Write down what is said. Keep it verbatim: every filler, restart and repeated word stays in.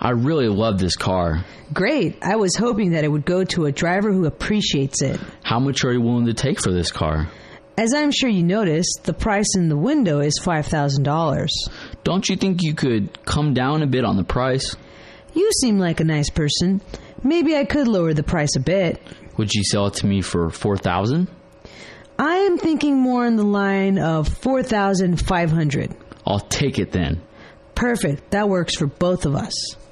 I really love this car. Great. I was hoping that it would go to a driver who appreciates it. How much are you willing to take for this car? As I'm sure you noticed, the price in the window is five thousand dollars. Don't you think you could come down a bit on the price? You seem like a nice person. Maybe I could lower the price a bit. Would you sell it to me for four thousand dollars? I am thinking more on the line of four thousand five hundred dollars. I'll take it then. Perfect. That works for both of us.